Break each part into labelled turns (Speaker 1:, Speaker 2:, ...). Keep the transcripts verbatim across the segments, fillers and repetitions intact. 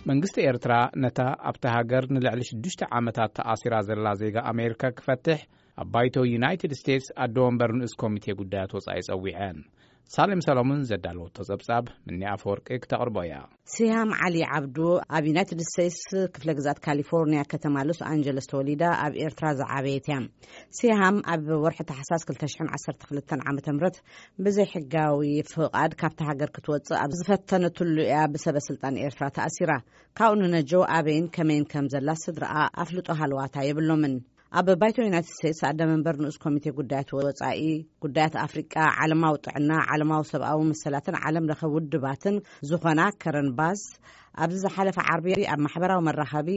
Speaker 1: መንግስት ኤርትራ ነታ ኣብታ ሃገር ንልዕሊ ሽዱሽተ ዓመታት ተኣሲራ ዘላ ዜጋ ኣሜሪካ ክፈትሕ ኣባይቶ ዩናይትድ ስቴትስ ኣዶ ወንበር ንእስ ኮሚቴ ጉዳያት ወጻኢ ጸዊዐን ሳሌም ሰሎሞን ዘዳለው ተጸብጻብ ምን ኣፈወርቂ ክተቅርቦያ
Speaker 2: ሲሃም ዓሊ ዓብዱ ኣብ ዩናይትድ ስቴትስ ክፍለ ግዛት ካሊፎርኒያ ከተማ ሎስ አንጀለስ ተወሊዳ ኣብ ኤርትራ ዝዓበየት እያ ሲሃም ኣብ ወርሒ ታሕሳስ ክልተ ሽሕን ዓሰርተ ክልተ ዓመተ ምህረት ብዘይ ሕጋዊ ፍቃድ ካብታ ሃገር ክትወጽእ ኣብ ዝፈተነትሉ እያ ብሰበ ስልጣን ኤርትራ ተኣሲራ ካብኡ ነጆ ኣበይን ከመይን ከም ዘላ ስድራኣ ኣፍልጦ ሃልዋታ የብሎምን ኣብ ባይቶ ዩናይትድ ስቴትስ ኣደ መንበር ንኡስ ኮሚቴ ጉዳያት ወጻኢ ጉዳያት ኣፍሪቃ ዓለማዊ ጥዕና ዓለማዊ ሰብኣዊ መሰላትን ዓለም ለኸ ውድባትን ዝኾና ከረን ባስ ኣብ ዝሓለፈ ዓርቢ ኣብ ማሕበራዊ መራኸቢ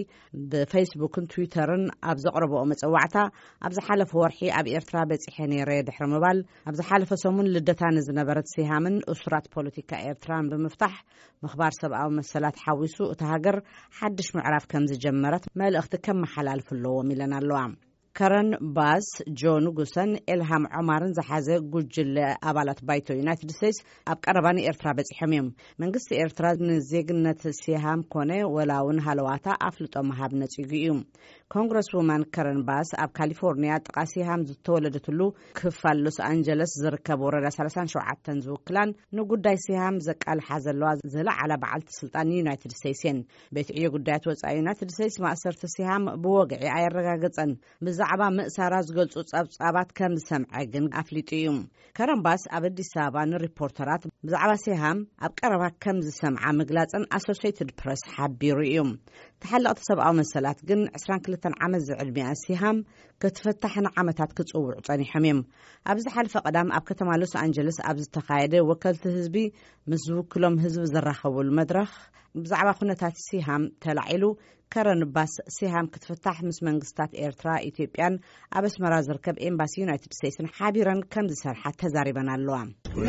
Speaker 2: ብፌስቡክን ትዊተርን ኣብ ዘቕረበኦ መጸዋዕታ ኣብ ዝሓለፈ ወርሒ ኣብ ኤርትራ በጺሐ ነይረ ድሕሪ ምባል ኣብ ዝሓለፈ ሰሙን ልደታ ንዝነበረት ሲሃምን እሱራት ፖለቲካ ኤርትራን ብምፍታሕ ምኽባር ሰብኣዊ መሰላት ሓዊሱ እታ ሃገር ሓድሽ ምዕራፍ ከም ዝጀመረት መልእኽቲ ከም መሓላልፍ ኣለዎም ኢለን ኣለዋ ከረን ባስ ጆን ጉሰን ኤልሃም ዑማርን ዝሓዘ ጉጅለ ኣባላት ባይቶ ዩናይትድ ስቴትስ ኣብ ቀረባኒ ኤርትራ በጺሖም እዮም መንግስቲ ኤርትራ ንዜግነት ሲሃም ኮነ ወላውን ሃለዋታ ኣፍልጦ መሃብ ነጺጉ እዩ ኮንግረስ ውማን ከረን ባስ ኣብ ካሊፎርኒያ ጥቃ ሲሃም ዝተወለደትሉ ክፋል ሎስ አንጀለስ ዝርከብ ወረዳ ሰላሳ ሸውዓተ ዝውክላን ንጉዳይ ሲሃም ዘቃልሓ ዘለዋ ዝለዓለ በዓልቲ ስልጣን ዩናይትድ ስቴትስ ቤት ዕዮ ጉዳያት ወጻኢ ዩናይትድ ስቴትስ ማእሰርቲ ሲሃም ብወግዒ ኣየረጋገጸን ብዛዕባ ምእሳራ ዝገልጹ ጸብጻባት ከም ዝሰምዐ ግን ኣፍሊጡ እዩ ከረን ባስ ኣብ አዲስ አበባ ንሪፖርተራት ብዛዕባ ሲሃም ኣብ ቀረባ ከም ዝሰምዓ ምግላጽን ኣሶሲየትድ ፕሬስ ሓቢሩ እዩ ተሓለቕቲ ሰብኣዊ መሰላት ግን عشرين وثلاثين ዓመት ዝዕድሚኣ ሲሃም ክትፈታሕን ዓመታት ክጽውዑ ጸኒሖም እዮም ኣብዚ ሓልፈ ቀዳም ኣብ ከተማ ሎስ አንጀለስ ኣብ ዝተኻየደ ወከልቲ ህዝቢ ምስ ዝውክሎም ህዝቢ ዝራኸቡሉ መድረኽ ብዛዕባ ኩነታት ሲሃም ተላዒሉ ከረን ባስ ሲሃም ክትፈታሕ ምስ መንግስታት ኤርትራ ኢትዮጵያን ኣብ ኣስመራ ዝርከብ ኤምባሲ ዩናይትድ ስቴትስን ሓቢረን ከም ዝሰርሓ ተዛሪበን ኣለዋ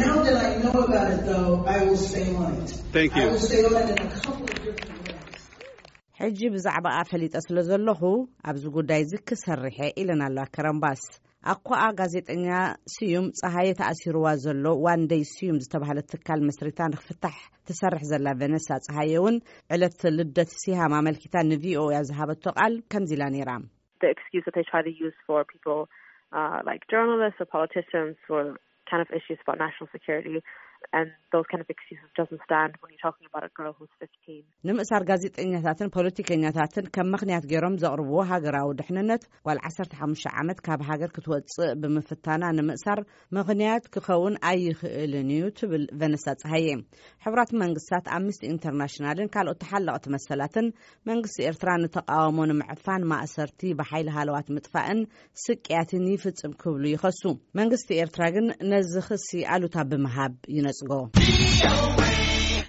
Speaker 2: ሕጂ ብዛዕባ ኣፈሊጠ ስለ ዘለኹ ኣብዚ ጉዳይ ዝክሰርሐ ኢለን ኣለዋ ከረን ባስ ኣኳኣ ጋዜጠኛ ስዩም ፀሃየ ተኣሲርዋ ዘሎ ዋንደይ ስዩም ዝተባህለ ትካል መስሪታ ንኽፍታሕ ትሰርሕ ዘላ ቨነሳ ፀሃየ እውን ዕለት ልደት ሲሃም ኣመልኪታ ንቪኦኤ ዝሃበቶ ቃል ከምዚ ኢላ ነይራ
Speaker 3: The excuse that they try to use for people uh, like journalists or politicians for kind of issues about national security and those kind of excuses doesn't stand when you're talking about a girl who's fifteen.
Speaker 2: ንምእሳር ጋዜጠኛታትን ፖለቲከኛታትን ከም ምኽንያት ገይሮም ዘቕርብዎ ሃገራዊ ድሕንነት ጓል ዓሰርተ ሓሙሽተ ዓመት ካብ ሃገር ክትወጽእ ብምፍታና ንምእሳር ምኽንያት ክኸውን ኣይኽእልን እዩ ትብል ቨነሳ ፀሃየ ሕብራት መንግስታት ኣምነስቲ ኢንተርናሽናልን ካልኦት ተሓለቕቲ መሰላትን መንግስቲ ኤርትራ ንተቃውሞ ንምዕፋን ማእሰርቲ ብሓይሊ ሃለዋት ምጥፋእን ስቅያትን ይፍጽም ክብሉ ይኸሱ መንግስቲ ኤርትራ ግን ነዚ ክሲ ኣሉታ ብምሃብ ይነጽጎ